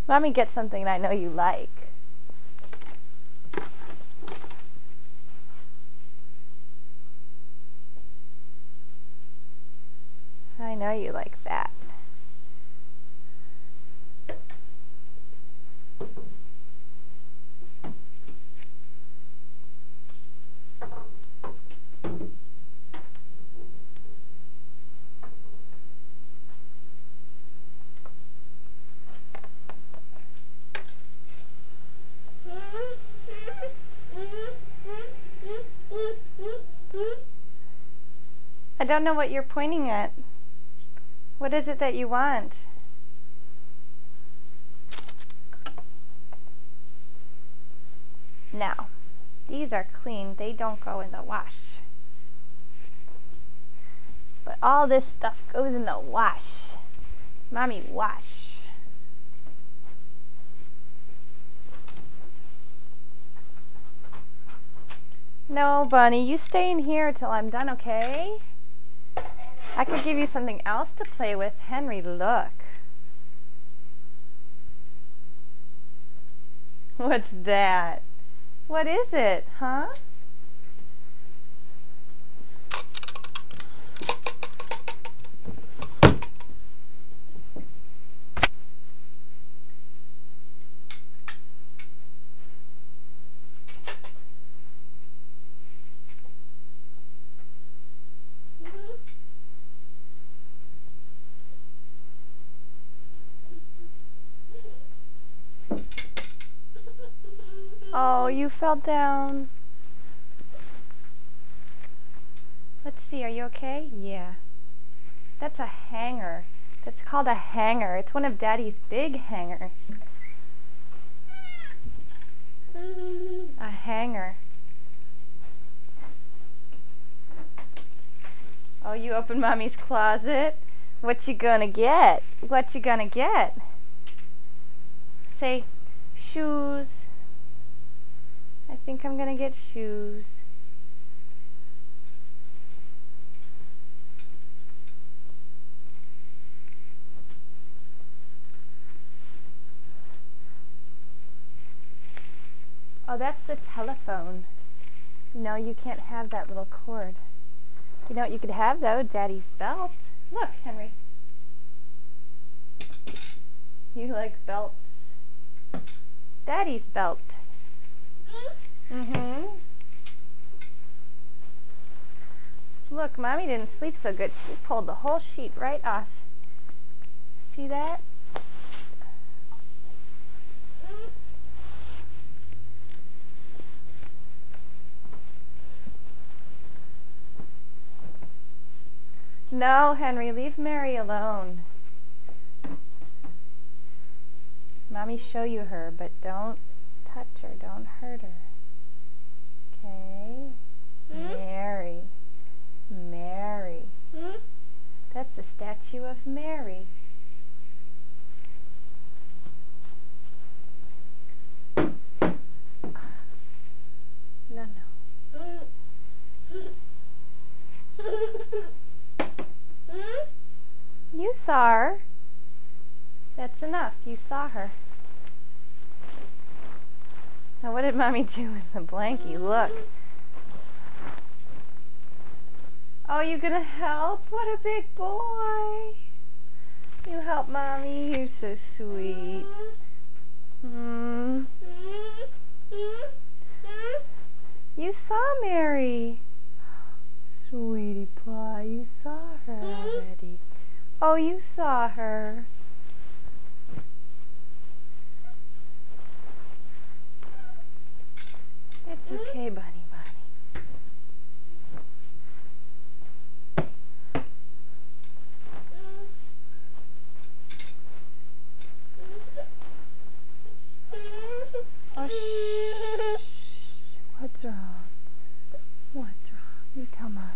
Mommy gets something I know you like. I know you like that. I don't know what you're pointing at. What is it that you want? Now, these are clean. They don't go in the wash. But all this stuff goes in the wash. Mommy, wash. No, Bunny, you stay in here till I'm done, okay? I could give you something else to play with. Henry, look. What's that? What is it, huh? Oh, you fell down. Let's see, are you okay? Yeah. That's a hanger. That's called a hanger. It's one of Daddy's big hangers. A hanger. Oh, you opened Mommy's closet? What you gonna get? What you gonna get? Say, shoes. I think I'm gonna get shoes. Oh, that's the telephone. No, you can't have that little cord. You know what you could have though? Daddy's belt. Look, Henry. You like belts. Daddy's belt. Mm-hmm. Look, Mommy didn't sleep so good. She pulled the whole sheet right off. See that? No, Henry, leave Mary alone. Mommy show you her, but don't touch her, don't hurt her. Okay? Mm? Mary. Mary. Mm? That's the statue of Mary. No, no. You saw her. That's enough. You saw her. Now what did Mommy do with the blankie? Look. Oh, you gonna help? What a big boy. You help Mommy. You're so sweet. Hmm. You saw Mary. Sweetie pie, you saw her already. Oh, you saw her. It's okay, Bunny Bunny. Oh, shh. What's wrong? What's wrong? You tell Mommy.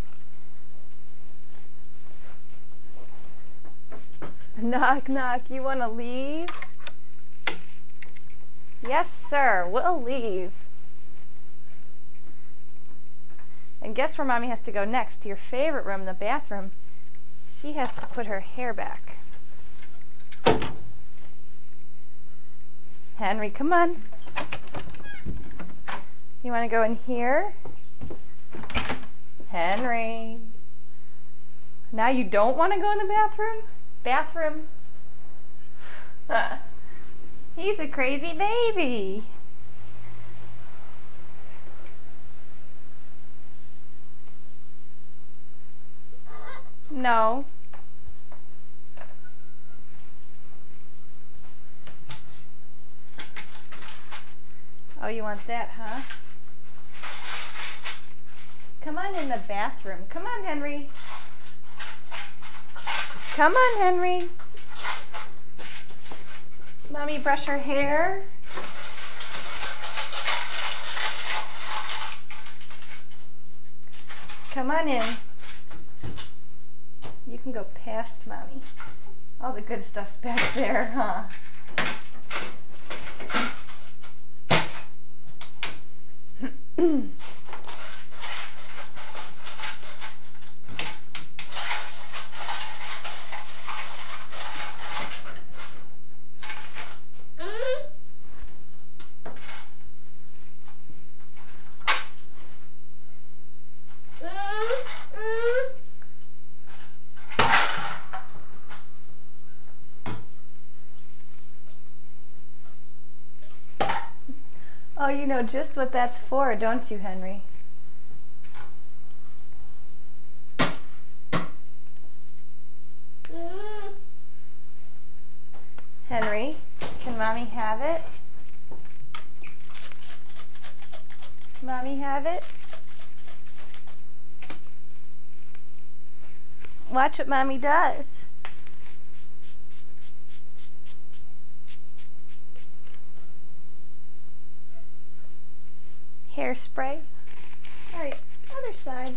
Knock, knock. You want to leave? Yes, sir. We'll leave. And guess where Mommy has to go next? To your favorite room, the bathroom. She has to put her hair back. Henry, come on. You want to go in here? Henry. Now you don't want to go in the bathroom? Bathroom. He's a crazy baby. No. Oh, you want that, huh? Come on in the bathroom. Come on, Henry. Come on, Henry. Mommy, brush her hair. Come on in. You can go past Mommy. All the good stuff's back there, huh? Oh, you know just what that's for, don't you, Henry? Henry, can Mommy have it? Mommy have it? Watch what Mommy does. Hairspray. All right, other side.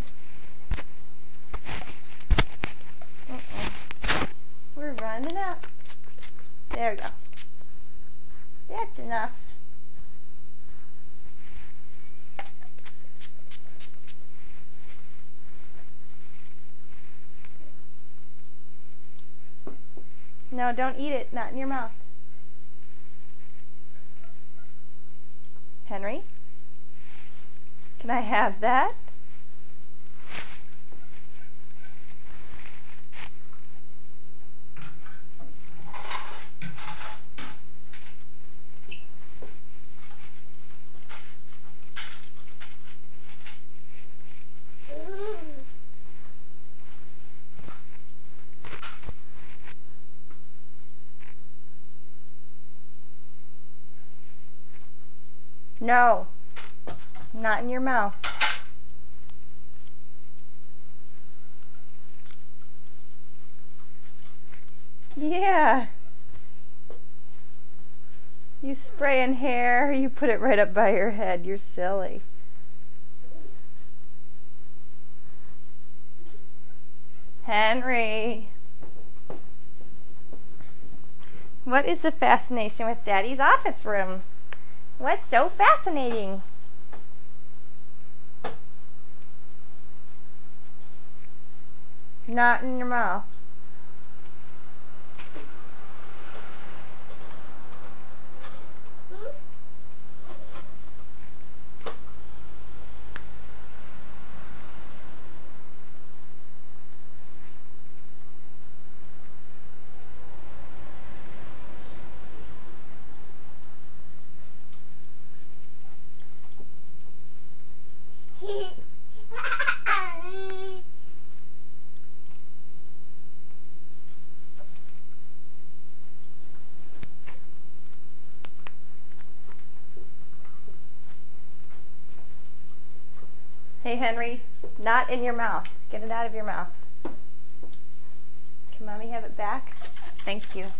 Uh-uh. We're running up. There we go. That's enough. No, don't eat it. Not in your mouth. Henry? Can I have that? No, not in your mouth. Yeah. You spray in hair, you put it right up by your head. You're silly. Henry. What is the fascination with Daddy's office room? What's so fascinating? Not in your mouth. Hey, Henry, not in your mouth. Get it out of your mouth. Can Mommy have it back? Thank you.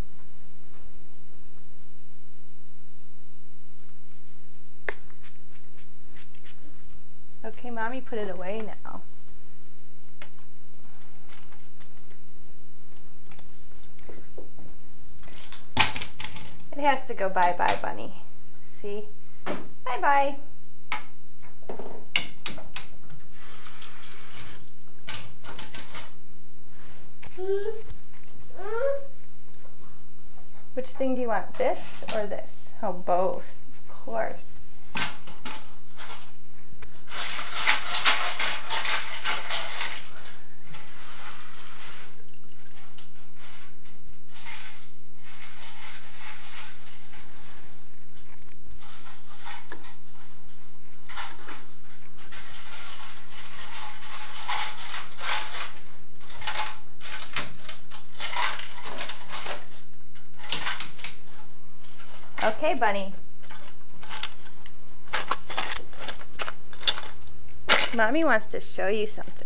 Okay, Mommy put it away now. It has to go bye-bye, Bunny. See? Bye-bye. Which thing do you want, this or this? Oh, both. Of course. Okay, Bunny. Mommy wants to show you something.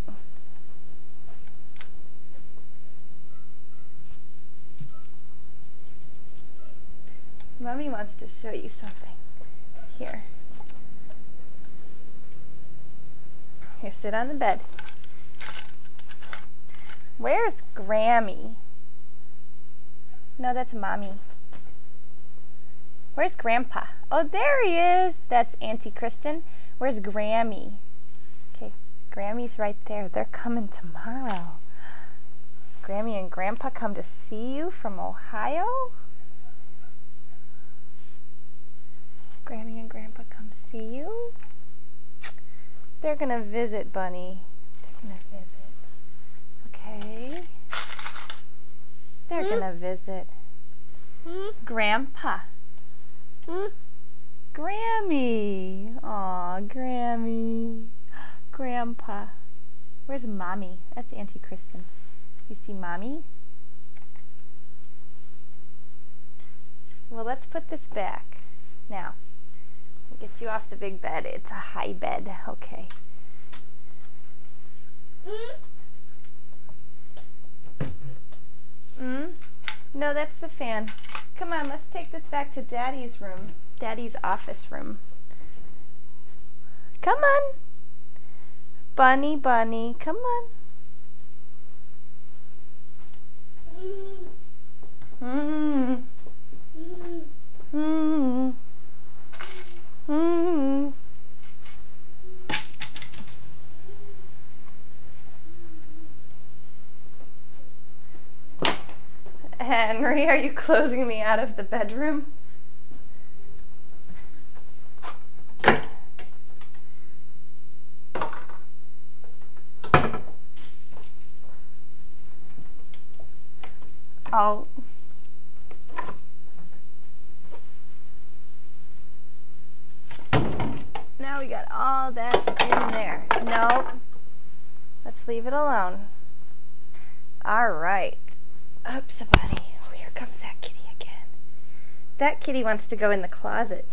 Mommy wants to show you something. Here. Here, sit on the bed. Where's Grammy? No, that's Mommy. Where's Grandpa? Oh, there he is. That's Auntie Kristen. Where's Grammy? Okay, Grammy's right there. They're coming tomorrow. Grammy and Grandpa come to see you from Ohio? Grammy and Grandpa come see you? They're gonna visit, Bunny. They're gonna visit. Okay. They're gonna visit. Grandpa. Grammy. Aw, Grammy. Grandpa. Where's Mommy? That's Auntie Kristen. You see Mommy? Well, let's put this back. Now, I'll get you off the big bed. It's a high bed. Okay. Mm? No, that's the fan. Come on, let's take this back to Daddy's room. Daddy's office room. Come on. Bunny, Bunny, come on. Mm. Mm. Mm. Henry, are you closing me out of the bedroom? Oh. Now we got all that in there. Nope. Let's leave it alone. All right. Oops, a bunny. Oh, here comes that kitty again. That kitty wants to go in the closet.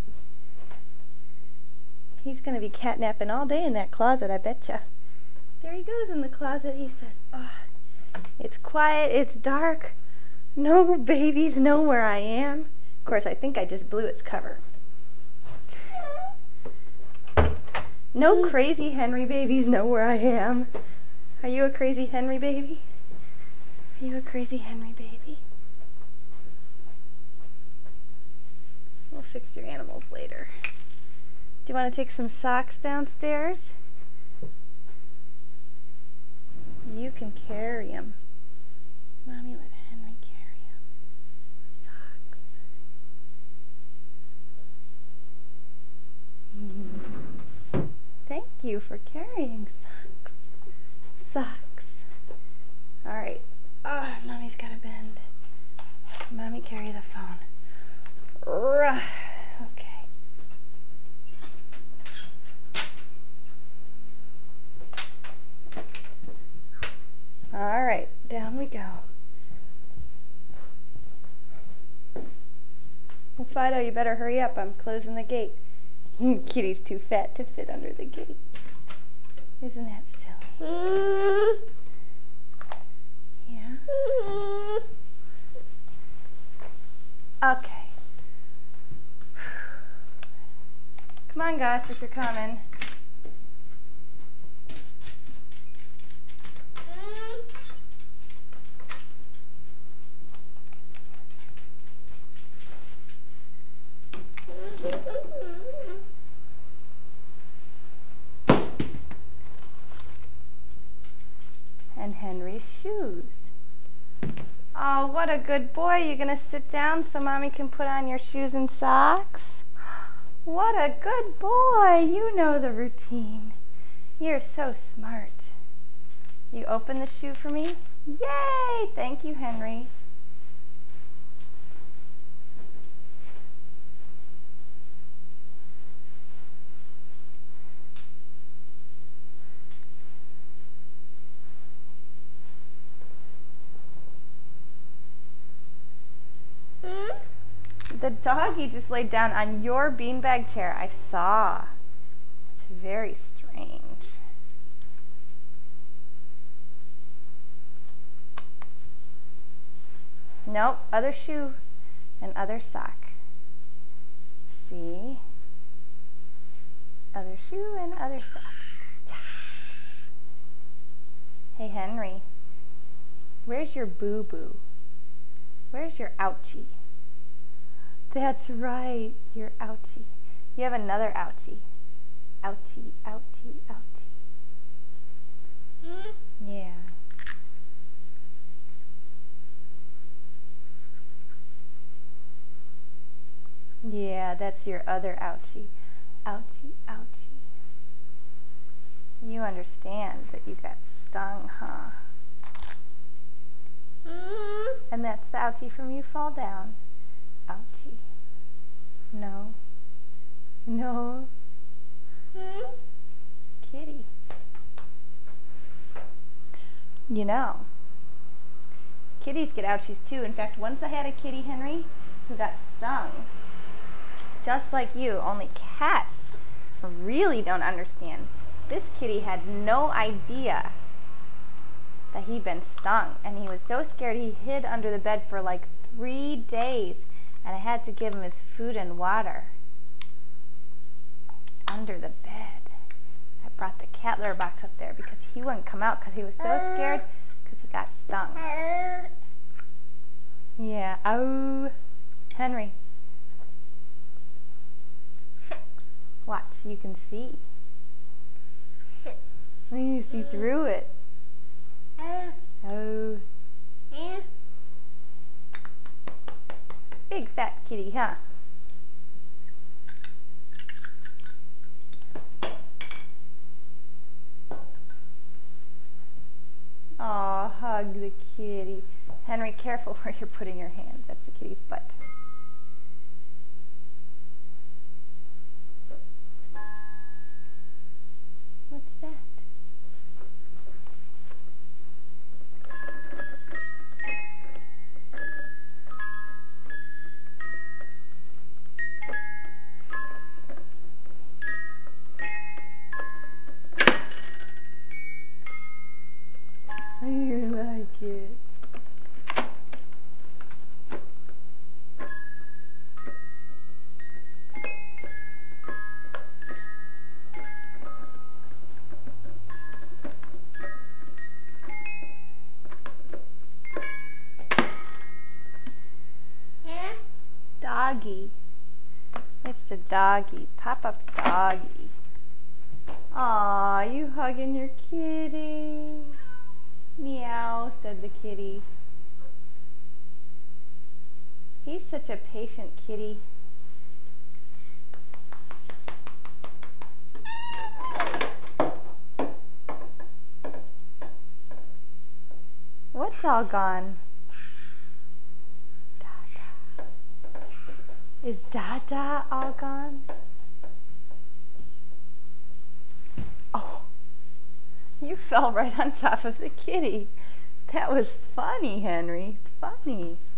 He's going to be catnapping all day in that closet, I betcha. There he goes in the closet. He says, oh, it's quiet, it's dark. No babies know where I am. Of course, I think I just blew its cover. No crazy Henry babies know where I am. Are you a crazy Henry baby? Are you a crazy Henry baby? We'll fix your animals later. Do you want to take some socks downstairs? You can carry them. Mommy let Henry carry them. Socks. Mm. Thank you for carrying socks. Socks. All right. Oh, Mommy's got to bend. Mommy, carry the phone. Ruh. Okay. All right, down we go. Well, Fido, you better hurry up. I'm closing the gate. Kitty's too fat to fit under the gate. Isn't that silly? Yeah? Okay. Come on, Gus, if you're coming. And Henry's shoes. Oh, what What a good boy. You gonna sit down so mommy can put on your shoes and socks? What a good boy. You know the routine. You're so smart. You open the shoe for me? Yay! Thank you, Henry. The doggy just laid down on your beanbag chair. I saw. It's very strange. Nope, other shoe and other sock. See? Other shoe and other sock. Hey, Henry. Where's your boo-boo? Where's your ouchie? That's right, your ouchie. You have another ouchie. Ouchie, ouchie, ouchie. Yeah. Yeah, that's your other ouchie. Ouchie, ouchie. You understand that you got stung, huh? And that's the ouchie from you fall down. Ouchie. No. No. Kitty. You know, kitties get ouchies too. In fact, once I had a kitty, Henry, who got stung. Just like you, only cats really don't understand. This kitty had no idea that he'd been stung, and he was so scared he hid under the bed for like three days, and I had to give him his food and water under the bed. I brought the cat litter box up there because he wouldn't come out because he was so scared because he got stung. Yeah, oh, Henry. Watch, you can see. You see through it. Oh. Big fat kitty, huh? Aw, hug the kitty. Henry, careful where you're putting your hand. That's the kitty's butt. What's that? You like it. Doggy. It's the doggy. Pop-up doggy. Aw, you hugging your kitty. Meow, said the kitty. He's such a patient kitty. What's all gone? Dada. Is Dada all gone? Oh, you fell right on top of the kitty. That was funny, Henry. Funny.